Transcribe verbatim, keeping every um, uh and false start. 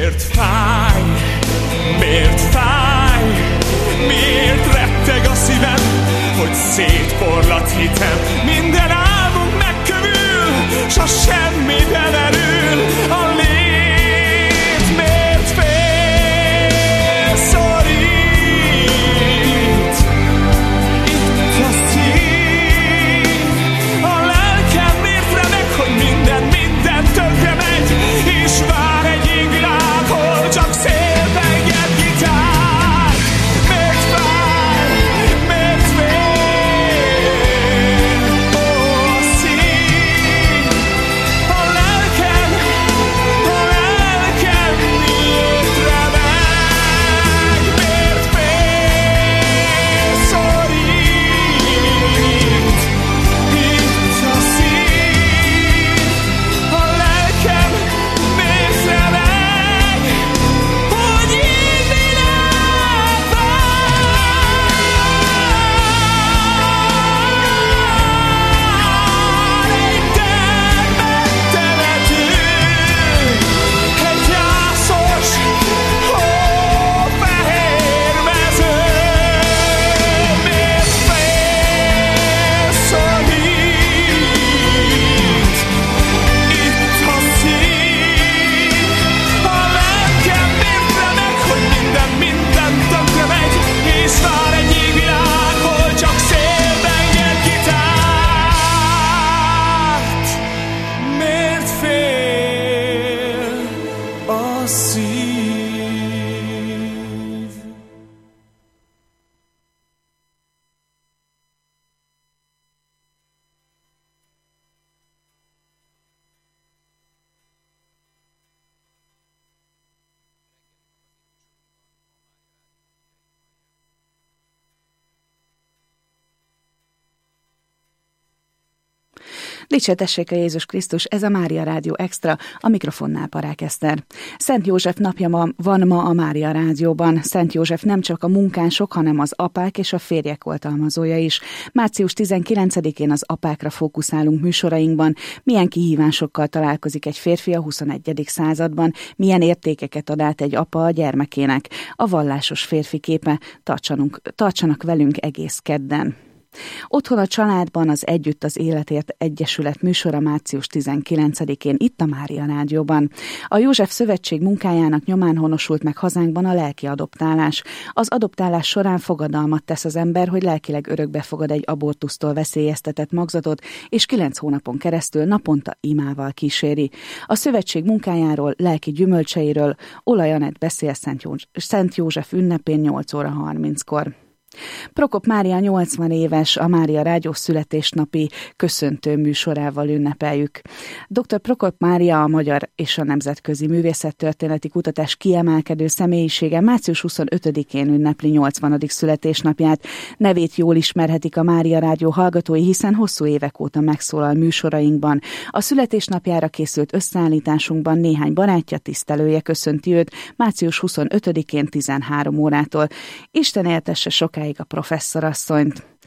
Miért fáj, miért fáj, miért retteg a szívem, hogy szétporlad hitem. Minden álmunk megkövül, s a semmibe merül a lét. Miért fél, szorít itt a szív. A lelkem miért remeg, hogy minden, minden tönkre megy, és vár egy égvilág, hol csak szélben jön gitár. Miért fáj, miért fél, ó, a szív. A lelkem, a lelkem miért remeg, miért fél, szorít itt a szív. A lelkem miért remeg, hogy égvilág vár. Egy termettemető, egy gyászos, hófehér mező. Miért fél, szorít itt a szív. A lelkem miért remeg, hogy minden, minden tönkre megy, és vár egy égvilág, hol csak szélben nyer gitárt. Miért fél a szív? Dicsértessék a Jézus Krisztus, ez a Mária Rádió Extra, a mikrofonnál Parák Eszter. Szent József napja ma, van ma a Mária Rádióban. Szent József nem csak a munkások, hanem az apák és a férjek oltalmazója is. március tizenkilencedikén az apákra fókuszálunk műsorainkban. Milyen kihívásokkal találkozik egy férfi a huszonegyedik században, milyen értékeket ad át egy apa a gyermekének. A vallásos férfi képe, tartsanak, tartsanak velünk egész kedden. Otthon a családban az Együtt az Életért Egyesület műsora március tizenkilencedikén itt a Mária Rádióban. A József Szövetség munkájának nyomán honosult meg hazánkban a lelki adoptálás. Az adoptálás során fogadalmat tesz az ember, hogy lelkileg örökbe fogad egy abortusztól veszélyeztetett magzatot, és kilenc hónapon keresztül naponta imával kíséri. A szövetség munkájáról, lelki gyümölcseiről Olaj Anett beszél Szent, Jó- Szent József ünnepén nyolc óra harminckor. Prokop Mária nyolcvan éves, a Mária Rádió születésnapi köszöntő műsorával ünnepeljük. doktor Prokop Mária a magyar és a nemzetközi művészettörténeti kutatás kiemelkedő személyisége március huszonötödikén ünnepli nyolcvanadik születésnapját. Nevét jól ismerhetik a Mária Rádió hallgatói, hiszen hosszú évek óta megszólal műsorainkban. A születésnapjára készült összeállításunkban néhány barátja, tisztelője köszönti őt március huszonötödikén tizenhárom órától. Isten éltesse sokáig a professzorasszonyt.